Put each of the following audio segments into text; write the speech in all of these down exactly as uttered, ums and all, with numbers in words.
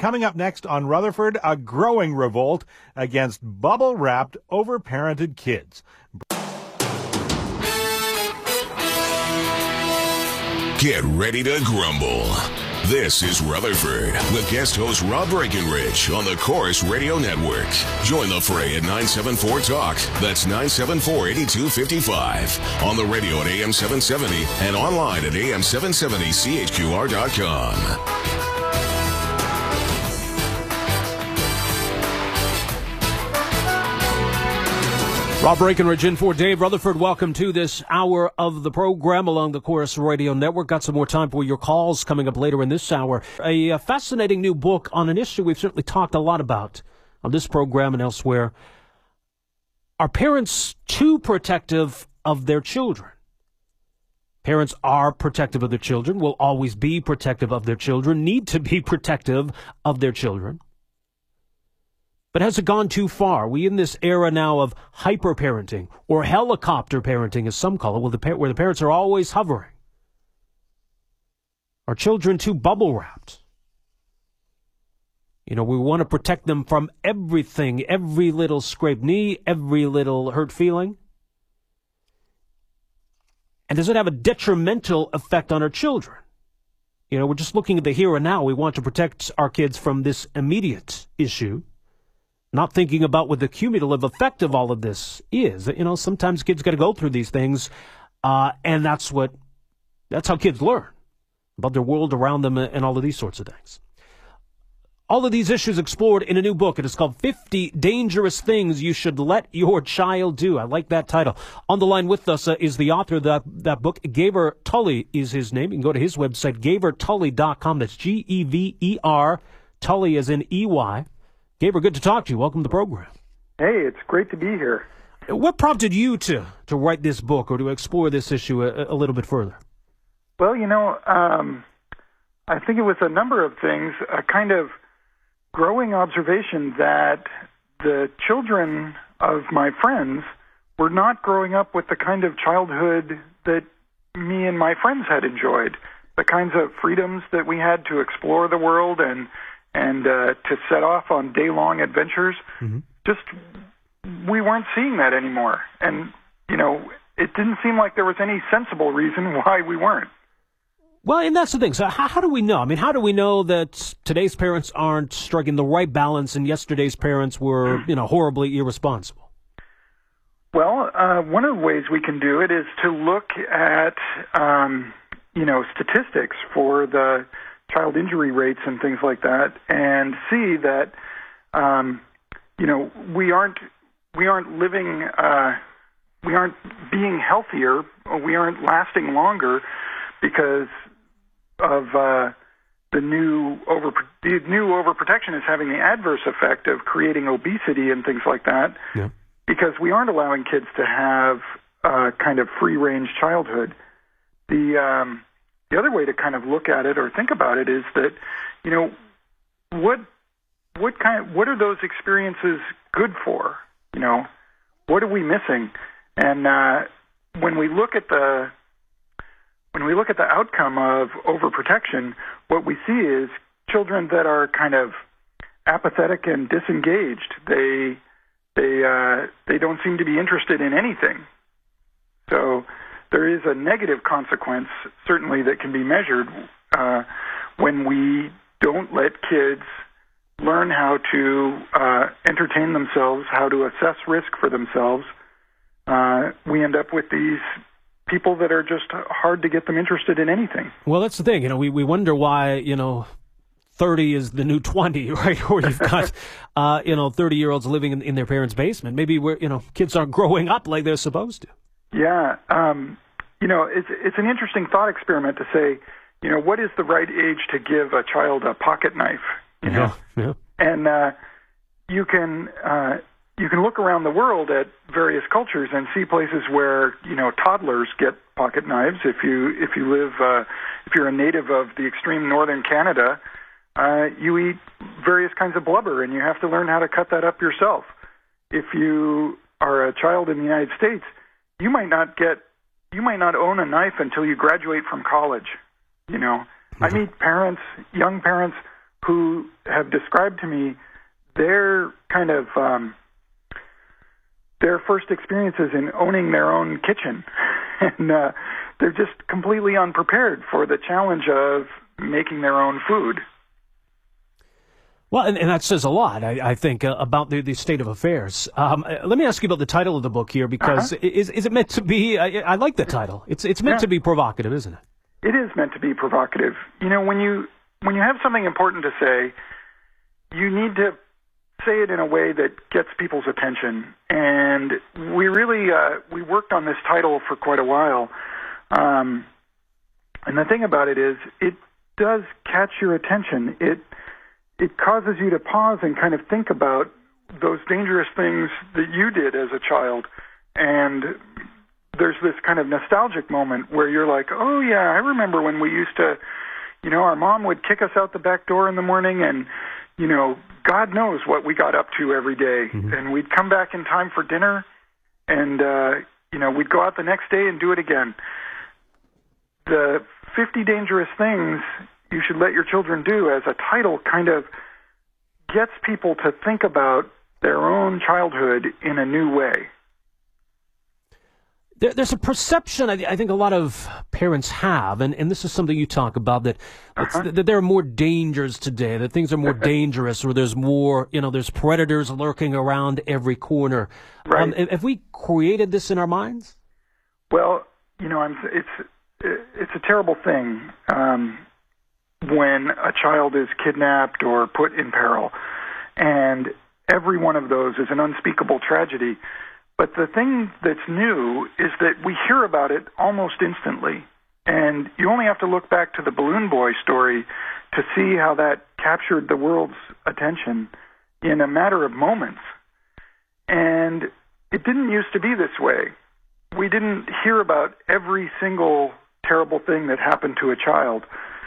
Coming up next on Rutherford, a growing revolt against bubble-wrapped, overparented kids. Get ready to grumble. This is Rutherford with guest host Rob Breckenridge on the Chorus Radio Network. Join the fray at nine seven four talk. That's nine seven four, eight two five five. On the radio at A M seven seventy and online at A M seven seventy C H Q R dot com. Rob Breckenridge in for Dave Rutherford. Welcome to this hour of the program along the Chorus Radio Network. Got some more time for your calls coming up later in this hour. A, a fascinating new book on an issue we've certainly talked a lot about on this program and elsewhere. Are parents too protective of their children? Parents are protective of their children, will always be protective of their children, need to be protective of their children. But has it gone too far? Are we in this era now of hyper-parenting, or helicopter parenting, as some call it, where the, par- where the parents are always hovering? Are children too bubble-wrapped? You know, we want to protect them from everything, every little scraped knee, every little hurt feeling. And does it have a detrimental effect on our children? You know, we're just looking at the here and now. We want to protect our kids from this immediate issue. Not thinking about what the cumulative effect of all of this is. You know, sometimes kids got to go through these things, uh, and that's what, that's how kids learn about their world around them and all of these sorts of things. All of these issues explored in a new book. It is called fifty Dangerous Things You Should Let Your Child Do. I like that title. On the line with us uh, is the author of that, that book. Gavor Tully is his name. You can go to his website, gavor tully dot com. That's G E V E R, Tully as in E Y. Gavor, good to talk to you. Welcome to the program. Hey, it's great to be here. What prompted you to, to write this book or to explore this issue a, a little bit further? Well, you know, um, I think it was a number of things, a kind of growing observation that the children of my friends were not growing up with the kind of childhood that me and my friends had enjoyed, the kinds of freedoms that we had to explore the world and and uh, to set off on day-long adventures. Mm-hmm. Just, we weren't seeing that anymore. And, you know, it didn't seem like there was any sensible reason why we weren't. Well, and that's the thing. So how, how do we know? I mean, how do we know that today's parents aren't striking the right balance and yesterday's parents were, you know, horribly irresponsible? Well, uh, one of the ways we can do it is to look at, um, you know, statistics for the child injury rates and things like that, and see that, um, you know, we aren't we aren't living, uh, we aren't being healthier, or we aren't lasting longer because of uh, the new over the new overprotection is having the adverse effect of creating obesity and things like that. Yeah. Because we aren't allowing kids to have uh, kind of free range childhood. The um, The other way to kind of look at it or think about it is that, you know, what what kind of, what are those experiences good for? You know, what are we missing? And uh, when we look at the when we look at the outcome of overprotection, what we see is children that are kind of apathetic and disengaged. They they uh, they don't seem to be interested in anything. So there is a negative consequence, certainly, that can be measured uh, when we don't let kids learn how to uh, entertain themselves, how to assess risk for themselves. Uh, we end up with these people that are just hard to get them interested in anything. Well, that's the thing. You know, we, we wonder why, you know, thirty is the new twenty, right? Or you've got, uh, you know, thirty-year-olds living in, in their parents' basement. Maybe, we're, you know, kids aren't growing up like they're supposed to. Yeah, um, you know, it's it's an interesting thought experiment to say, you know, what is the right age to give a child a pocket knife? You know, yeah, yeah. And uh, you can uh, you can look around the world at various cultures and see places where, you know, toddlers get pocket knives. If you if you live uh, if you're a native of the extreme northern Canada, uh, you eat various kinds of blubber, and you have to learn how to cut that up yourself. If you are a child in the United States, you might not get, you might not own a knife until you graduate from college. You know, mm-hmm. I meet parents, young parents, who have described to me their kind of um, their first experiences in owning their own kitchen. And uh, they're just completely unprepared for the challenge of making their own food. Well, and, and that says a lot, I, I think, uh, about the, the state of affairs. Um, uh, let me ask you about the title of the book here, because uh-huh. is is it meant to be? I, I like the title. It's it's meant yeah. to be provocative, isn't it? It is meant to be provocative. You know, when you when you have something important to say, you need to say it in a way that gets people's attention. And we really uh, we worked on this title for quite a while. Um, and the thing about it is, it does catch your attention. It It causes you to pause and kind of think about those dangerous things that you did as a child. And there's this kind of nostalgic moment where you're like, oh, yeah, I remember when we used to, you know, our mom would kick us out the back door in the morning and, you know, God knows what we got up to every day. Mm-hmm. And we'd come back in time for dinner and, uh, you know, we'd go out the next day and do it again. The fifty Dangerous Things You Should Let Your Children Do as a title kind of gets people to think about their own childhood in a new way. There, there's a perception I, I think a lot of parents have, and, and this is something you talk about, that, uh-huh. that there are more dangers today, that things are more dangerous, or there's more, you know, there's predators lurking around every corner. Right. Um, have we created this in our minds? Well, you know, I'm, it's it's a terrible thing. Um, when a child is kidnapped or put in peril. And every one of those is an unspeakable tragedy. But the thing that's new is that we hear about it almost instantly. And you only have to look back to the Balloon Boy story to see how that captured the world's attention in a matter of moments. And it didn't used to be this way. We didn't hear about every single terrible thing that happened to a child.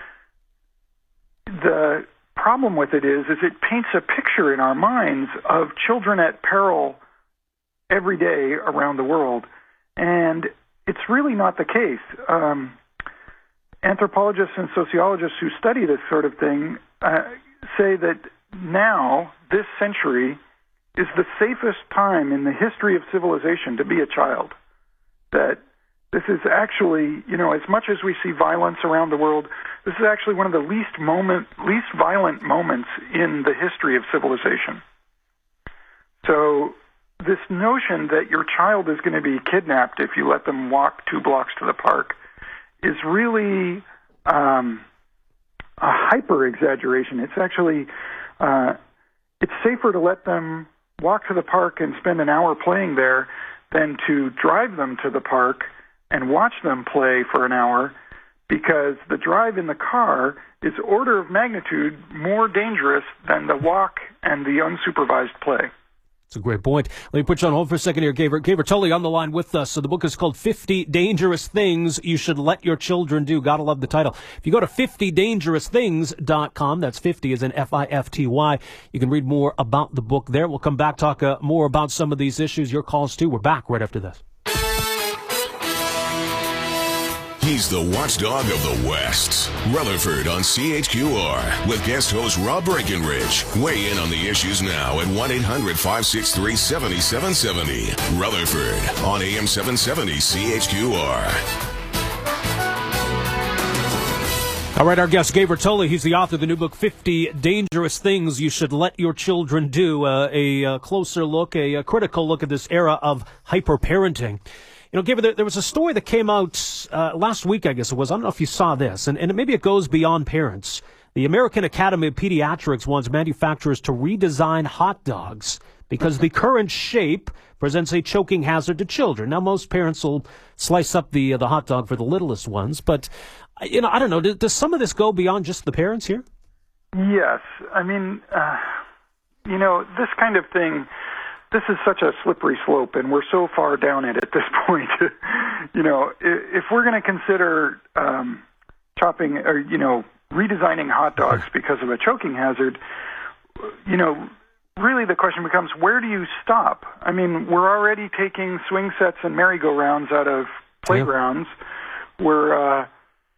The problem with it is, is it paints a picture in our minds of children at peril every day around the world, and it's really not the case. Um, anthropologists and sociologists who study this sort of thing uh, say that now, this century, is the safest time in the history of civilization to be a child. That this is actually, you know, as much as we see violence around the world, this is actually one of the least moment, least violent moments in the history of civilization. So this notion that your child is going to be kidnapped if you let them walk two blocks to the park is really um, a hyper-exaggeration. It's actually, uh, it's safer to let them walk to the park and spend an hour playing there than to drive them to the park and watch them play for an hour, because the drive in the car is order of magnitude more dangerous than the walk and the unsupervised play. That's a great point. Let me put you on hold for a second here, Gavor. Gavor Tully on the line with us. So the book is called fifty Dangerous Things You Should Let Your Children Do. Gotta love the title. If you go to fifty dangerous things dot com, that's fifty as in F I F T Y, you can read more about the book there. We'll come back, talk uh, more about some of these issues, your calls too. We're back right after this. He's the watchdog of the West. Rutherford on C H Q R with guest host Rob Breckenridge. Weigh in on the issues now at one eight hundred five six three seven seven seven zero. Rutherford on A M seven seventy C H Q R. All right, our guest, Gavor Tully, he's the author of the new book, fifty Dangerous Things You Should Let Your Children Do, uh, a uh, closer look, a, a critical look at this era of hyper-parenting. You know, Gavor, there, there was a story that came out uh, last week, I guess it was. I don't know if you saw this, and, and maybe it goes beyond parents. The American Academy of Pediatrics wants manufacturers to redesign hot dogs because the current shape presents a choking hazard to children. Now, most parents will slice up the uh, the hot dog for the littlest ones, but, you know, I don't know. Does, does some of this go beyond just the parents here? Yes. I mean, uh, you know, this kind of thing, this is such a slippery slope, and we're so far down it at this point. You know, if we're going to consider um, chopping or, you know, redesigning hot dogs because of a choking hazard, you know, really the question becomes, where do you stop? I mean, we're already taking swing sets and merry-go-rounds out of playgrounds. Yeah. We're, uh,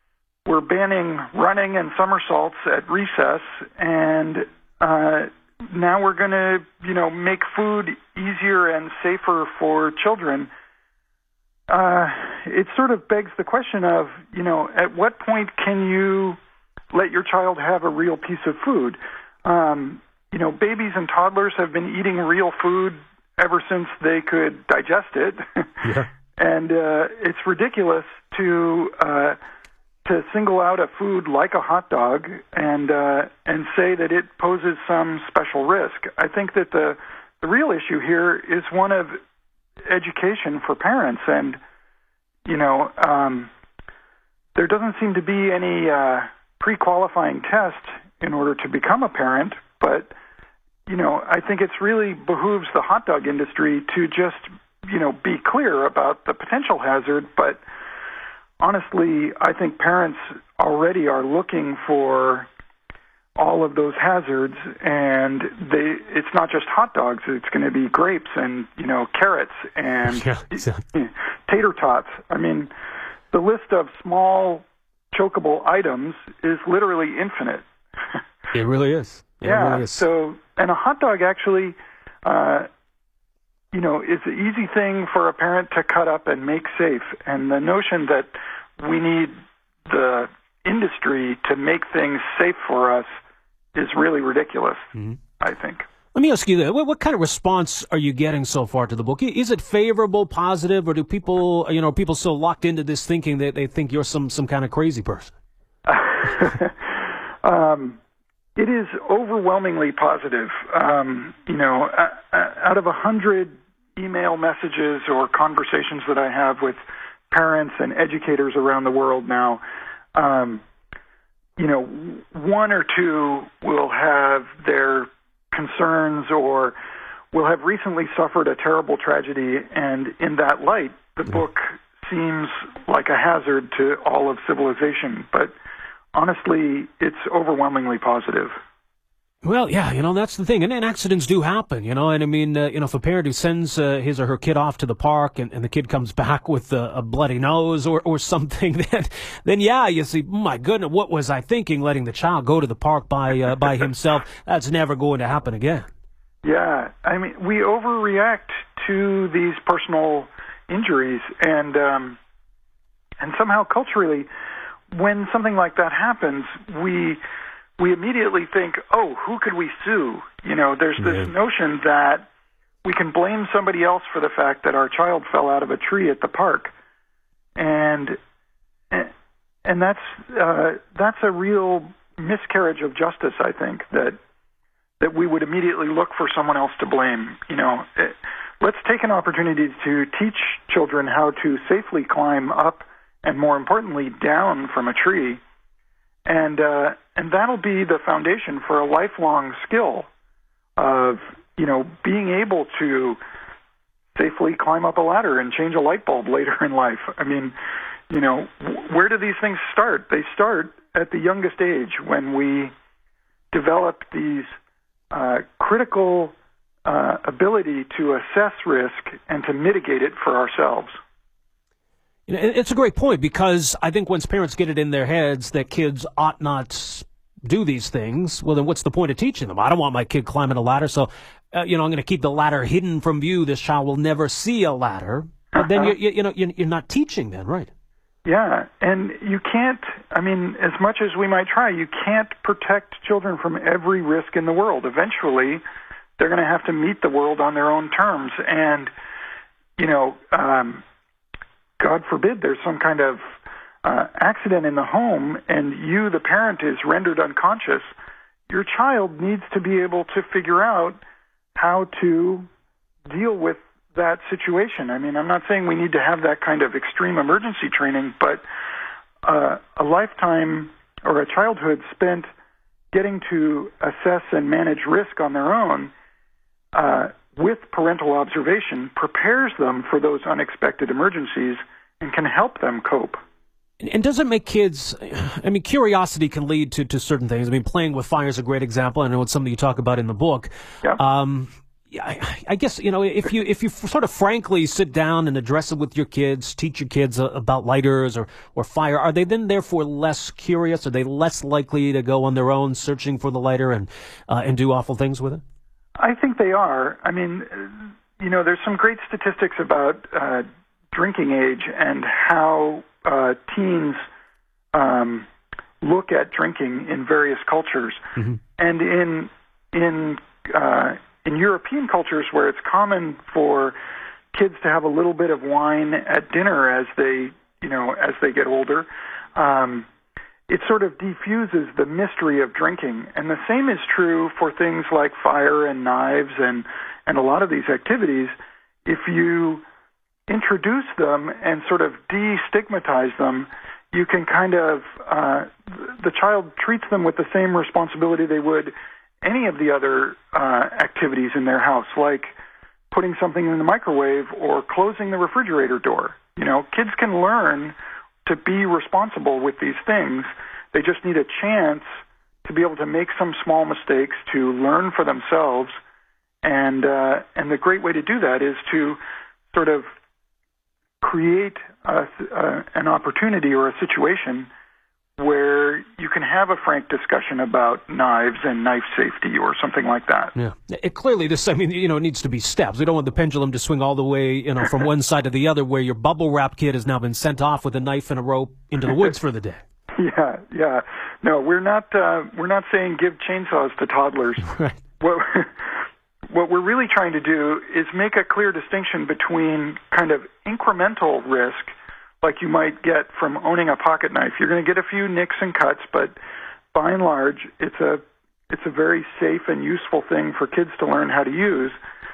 we're banning running and somersaults at recess, and uh, now we're going to, you know, make food easier and safer for children. Uh, it sort of begs the question of, you know, at what point can you let your child have a real piece of food? Um, you know, babies and toddlers have been eating real food ever since they could digest it. Yeah. And uh, it's ridiculous to uh, to single out a food like a hot dog and uh, and say that it poses some special risk. I think that the the real issue here is one of education for parents, and you know, um, there doesn't seem to be any uh, pre-qualifying test in order to become a parent, but you know, I think it's really behooves the hot dog industry to just, you know, be clear about the potential hazard. But honestly, I think parents already are looking for all of those hazards, and they it's not just hot dogs. It's going to be grapes and, you know, carrots and Yeah, exactly. tater tots. I mean, the list of small chokeable items is literally infinite. It really is. It yeah, really is. so, and a hot dog actually, uh, you know, is an easy thing for a parent to cut up and make safe. And the notion that we need the industry to make things safe for us is really ridiculous, mm-hmm. I think. Let me ask you that. What, what kind of response are you getting so far to the book? Is it favorable, positive, or do people, you know, people so locked into this thinking that they think you're some, some kind of crazy person? um, it is overwhelmingly positive. Um, you know, uh, out of a hundred email messages or conversations that I have with parents and educators around the world now, um, you know, one or two will have their concerns or will have recently suffered a terrible tragedy, and in that light, the book seems like a hazard to all of civilization. But honestly, it's overwhelmingly positive. Well, yeah, you know, that's the thing. And, and accidents do happen, you know. And I mean, uh, you know, if a parent who sends uh, his or her kid off to the park and, and the kid comes back with a, a bloody nose or, or something, then, then, yeah, you see, my goodness, what was I thinking letting the child go to the park by uh, by himself? That's never going to happen again. Yeah, I mean, we overreact to these personal injuries, and um, and somehow culturally, when something like that happens, we we immediately think, oh, who could we sue? You know, there's this yeah. notion that we can blame somebody else for the fact that our child fell out of a tree at the park, and and that's uh, that's a real miscarriage of justice, I think, that that we would immediately look for someone else to blame. You know, it, let's take an opportunity to teach children how to safely climb up and, more importantly, down from a tree. And uh, and that'll be the foundation for a lifelong skill of, you know, being able to safely climb up a ladder and change a light bulb later in life. I mean, you know, where do these things start? They start at the youngest age when we develop these uh, critical uh, ability to assess risk and to mitigate it for ourselves. It's a great point, because I think once parents get it in their heads that kids ought not do these things, well, then what's the point of teaching them? I don't want my kid climbing a ladder, so, uh, you know, I'm going to keep the ladder hidden from view. This child will never see a ladder. But then, you, you, you know, you're not teaching then, right? Yeah, and you can't, I mean, as much as we might try, you can't protect children from every risk in the world. Eventually, they're going to have to meet the world on their own terms. And, you know, um, God forbid there's some kind of uh, accident in the home and you, the parent, is rendered unconscious. Your child needs to be able to figure out how to deal with that situation. I mean, I'm not saying we need to have that kind of extreme emergency training, but uh, a lifetime or a childhood spent getting to assess and manage risk on their own uh, with parental observation prepares them for those unexpected emergencies and can help them cope. And does it make kids, I mean, curiosity can lead to, to certain things. I mean, playing with fire is a great example. I know it's something you talk about in the book. Yeah. Um, I, I guess, you know, if you if you sort of frankly sit down and address it with your kids, teach your kids about lighters or, or fire, are they then therefore less curious? Are they less likely to go on their own searching for the lighter and uh, and do awful things with it? I think they are. I mean, you know, there's some great statistics about uh, drinking age and how uh, teens um, look at drinking in various cultures. Mm-hmm. And in in uh, in European cultures where it's common for kids to have a little bit of wine at dinner as they, you know, as they get older, um, it sort of diffuses the mystery of drinking. And the same is true for things like fire and knives and, and a lot of these activities. If you introduce them and sort of destigmatize them, you can kind of, uh, the child treats them with the same responsibility they would any of the other uh, activities in their house, like putting something in the microwave or closing the refrigerator door. You know, kids can learn to be responsible with these things. They just need a chance to be able to make some small mistakes, to learn for themselves. And uh, and the great way to do that is to sort of create a, uh, an opportunity or a situation where you can have a frank discussion about knives and knife safety or something like that. Yeah. It, clearly, this, I mean, you know, it needs to be steps. We don't want the pendulum to swing all the way, you know, from one side to the other, where your bubble wrap kid has now been sent off with a knife and a rope into the woods for the day. Yeah, yeah. No, we're not, uh, we're not saying give chainsaws to toddlers. Right. What, what we're really trying to do is make a clear distinction between kind of incremental risk, like you might get from owning a pocket knife. You're going to get a few nicks and cuts, but by and large, it's a it's a very safe and useful thing for kids to learn how to use.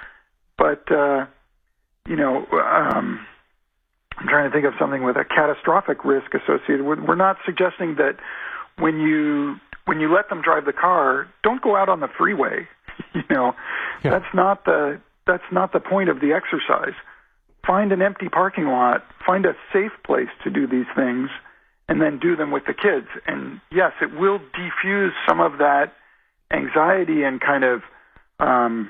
But uh, you know, um, I'm trying to think of something with a catastrophic risk associated with. We're not suggesting that when you when you let them drive the car, don't go out on the freeway. You know, yeah. that's not the that's not the point of the exercise. Find an empty parking lot, find a safe place to do these things, and then do them with the kids. And yes, it will diffuse some of that anxiety and kind of, um,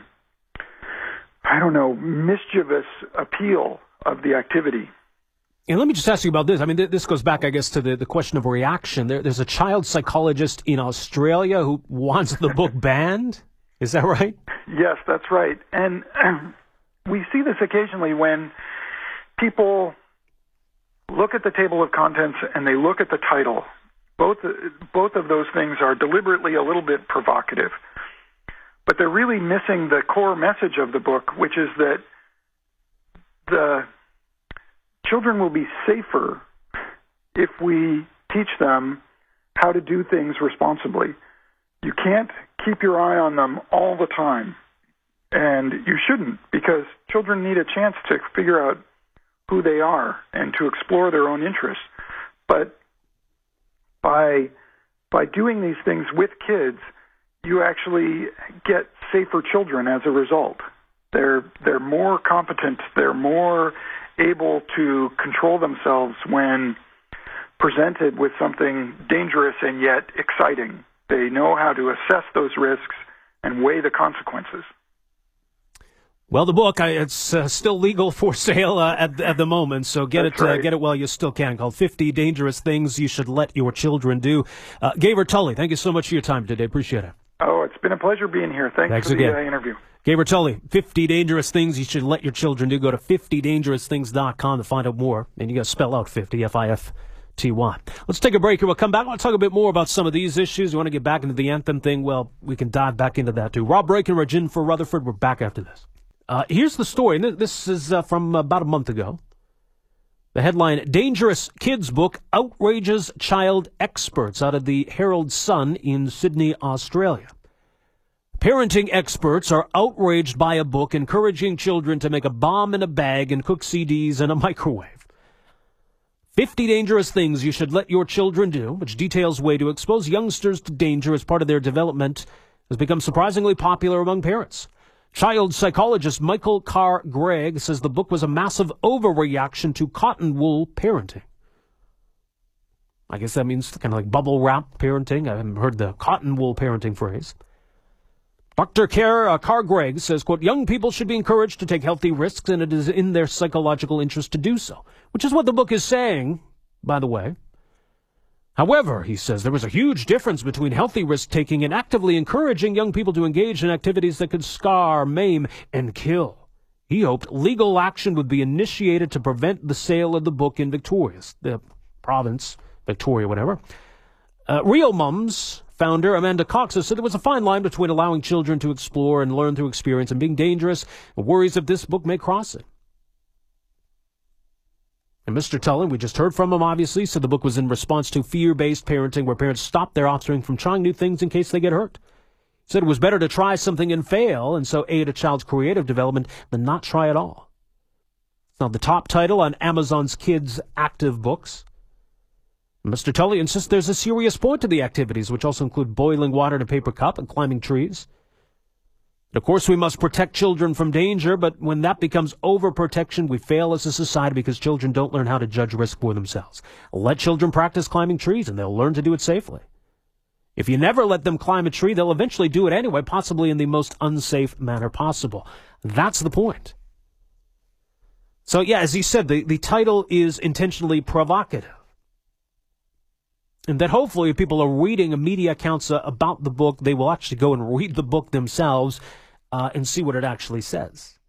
I don't know, mischievous appeal of the activity. And let me just ask you about this. I mean, th- this goes back, I guess, to the, the question of reaction. There, there's a child psychologist in Australia who wants the book banned. Is that right? Yes, that's right. And um, we see this occasionally when people look at the table of contents and they look at the title. Both both of those things are deliberately a little bit provocative. But they're really missing the core message of the book, which is that the children will be safer if we teach them how to do things responsibly. You can't keep your eye on them all the time. And you shouldn't, because children need a chance to figure out who they are and to explore their own interests. But by by doing these things with kids, you actually get safer children as a result. They're they're more competent, they're more able to control themselves when presented with something dangerous and yet exciting. They know how to assess those risks and weigh the consequences. Well, the book, it's uh, still legal for sale uh, at, at the moment, so get That's it right. uh, get it while you still can, called fifty Dangerous Things You Should Let Your Children Do. Uh, Gavin Tully, thank you so much for your time today. Appreciate it. Oh, it's been a pleasure being here. Thanks, Thanks for again. the uh, interview. Gavin Tully, fifty Dangerous Things You Should Let Your Children Do. Go to fifty dangerous things dot com to find out more. And you got to spell out fifty, F I F T Y. Let's take a break here. We'll come back. I want to talk a bit more about some of these issues. You want to get back into the anthem thing? Well, we can dive back into that too. Rob Breckenridge in for Rutherford. We're back after this. Uh, here's the story. This is uh, from about a month ago. The headline, Dangerous Kids Book Outrages Child Experts, out of the Herald Sun in Sydney, Australia. Parenting experts are outraged by a book encouraging children to make a bomb in a bag and cook C Ds in a microwave. fifty Dangerous Things You Should Let Your Children Do, which details a way to expose youngsters to danger as part of their development, has become surprisingly popular among parents. Child psychologist Michael Carr Gregg says the book was a massive overreaction to cotton wool parenting. I guess that means kind of like bubble wrap parenting. I haven't heard the cotton wool parenting phrase. Doctor Kerr, uh, Carr Gregg says, quote, young people should be encouraged to take healthy risks, and it is in their psychological interest to do so, which is what the book is saying, by the way. However, he says, there is a huge difference between healthy risk-taking and actively encouraging young people to engage in activities that could scar, maim, and kill. He hoped legal action would be initiated to prevent the sale of the book in Victoria, the province, Victoria, whatever. Uh, Real Mums founder Amanda Cox has said there was a fine line between allowing children to explore and learn through experience and being dangerous, and worries that this book may cross it. And Mister Tullen, we just heard from him, obviously, said the book was in response to fear-based parenting, where parents stop their offspring from trying new things in case they get hurt. He said it was better to try something and fail, and so aid a child's creative development, than not try at all. It's now the top title on Amazon's Kids Active Books. Mister Tully insists there's a serious point to the activities, which also include boiling water in a paper cup and climbing trees. And of course, we must protect children from danger, but when that becomes overprotection, we fail as a society because children don't learn how to judge risk for themselves. Let children practice climbing trees, and they'll learn to do it safely. If you never let them climb a tree, they'll eventually do it anyway, possibly in the most unsafe manner possible. That's the point. So, yeah, as he said, the, the title is intentionally provocative. And that hopefully if people are reading media accounts uh, about the book, they will actually go and read the book themselves uh, and see what it actually says.